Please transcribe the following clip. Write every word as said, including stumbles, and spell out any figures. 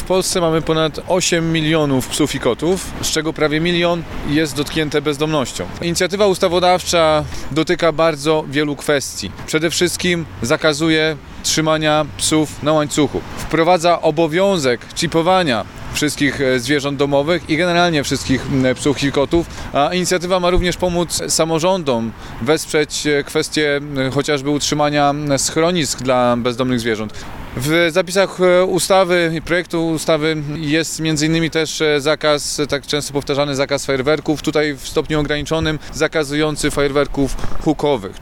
W Polsce mamy ponad osiem milionów psów i kotów, z czego prawie milion jest dotknięte bezdomnością. Inicjatywa ustawodawcza dotyka bardzo wielu kwestii. Przede wszystkim zakazuje trzymania psów na łańcuchu. Wprowadza obowiązek czipowania wszystkich zwierząt domowych i generalnie wszystkich psów i kotów. A inicjatywa ma również pomóc samorządom wesprzeć kwestię chociażby utrzymania schronisk dla bezdomnych zwierząt. W zapisach ustawy i projektu ustawy jest między innymi też zakaz, tak często powtarzany zakaz fajerwerków, tutaj w stopniu ograniczonym, zakazujący fajerwerków hukowych.